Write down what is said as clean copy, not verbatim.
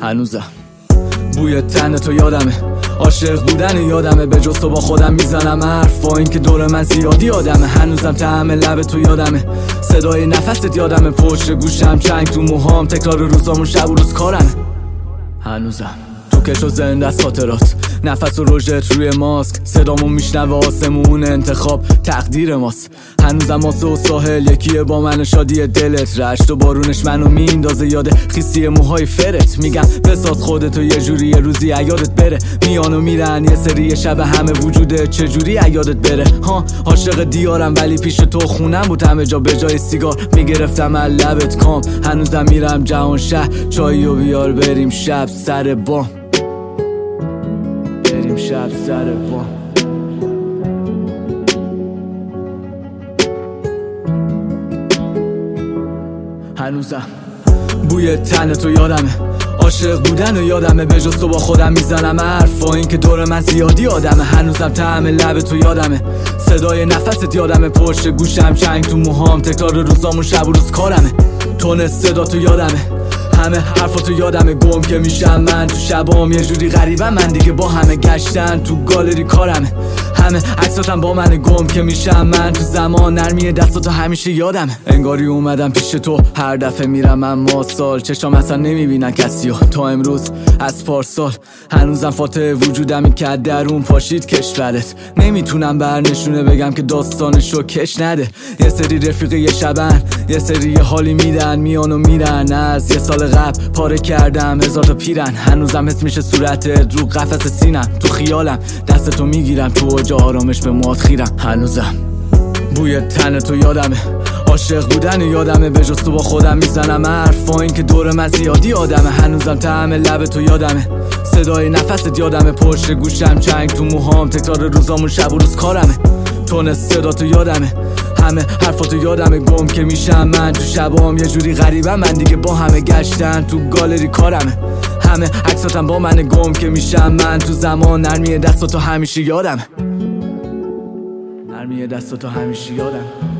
هنوزم بوی تن تو یادمه، عاشق بودن یادمه، به جز تو با خودم میزنم حرف با این که دور من زیادی آدمه. هنوزم طعم لب تو یادمه، صدای نفست یادمه، پشت گوشم چنگ تو موهام، تکرار روزامون شب و روز کارمه. هنوزم تو کش و زنده از خاطرات، نفس و رژت روی ماسک، صدامو میشنوه آسمون، انتخاب تقدیر ماست. هنوزم آسه و ساحل یکیه با من، شادی دلت، رشت و بارونش منو میندازه یاد خیسی موهای فرت. میگم بساز خودتو یه جوری، یه روزی یادت بره، میان و میرن یه سری شب همه وجوده، چجوری یادت بره. ها عاشق دیارم ولی پیش تو خونم بود، همه جا به جای سیگار میگرفتم از لبت کام. هنوزم میرم جهان شهر، چایی و بیار بریم شب سر بام، بریم شب سر بام. هنوزم بوی تن تو یادمه، عاشق بودن و یادمه، به جز تو با خودم میزنم حرف با این که دور من زیادی آدمه. هنوزم طعم لب تو یادمه، صدای نفست یادمه، پشت گوشم چنگ تو موهام، تکرار روزامون شب و روز کارمه. تون صدا تو یادمه، همه حرفاتو یادمه، گم که میشم من تو شبام، یه جوری غریبم من دیگه، با همه گشتن تو گالری کارمه. همه عکساتم با من، گم که میشم من تو زمان، نرمی دستاتو همیشه یادمه. انگاری اومدم پیش تو هر دفعه میرم اما سال، چشام اصلا نمیبینن کسیو تا امروز از پارسال. هنوزم فاتح وجودمی که درون پاشید کشورت، نمیتونم برنشونه بگم که داستانشو کش نده. یه سری رفیق یه شبن، یه سری یه حالی میدن، میان و میرن، از یه سال قبل پاره کردم هزار تا پیرن. هنوزم حس میشه صورتت رو قفس سینم، تو خیالم دستتو میگیرم، تو اوج آرامش به موات خیرم. هنوزم بوی تن تو یادمه، عاشق بودن یادمه، به جز تو با خودم میزنم حرف با این که دور من زیادی آدمه. هنوزم طعم لب تو یادمه، صدای نفست یادمه، پشت گوشم چنگ تو موهام، تکرار روزامون شب و روز کارمه. تون صدا تو یادمه، همه حرفاتو یادمه، گم که میشم من تو شبام، یه جوری غریبم من دیگه، با همه گشتن تو گالری کارمه. همه عکساتم با من، گم که میشم من تو زمان، نرمی دستاتو همیشه یادمه، نرمی دستاتو همیشه یادمه.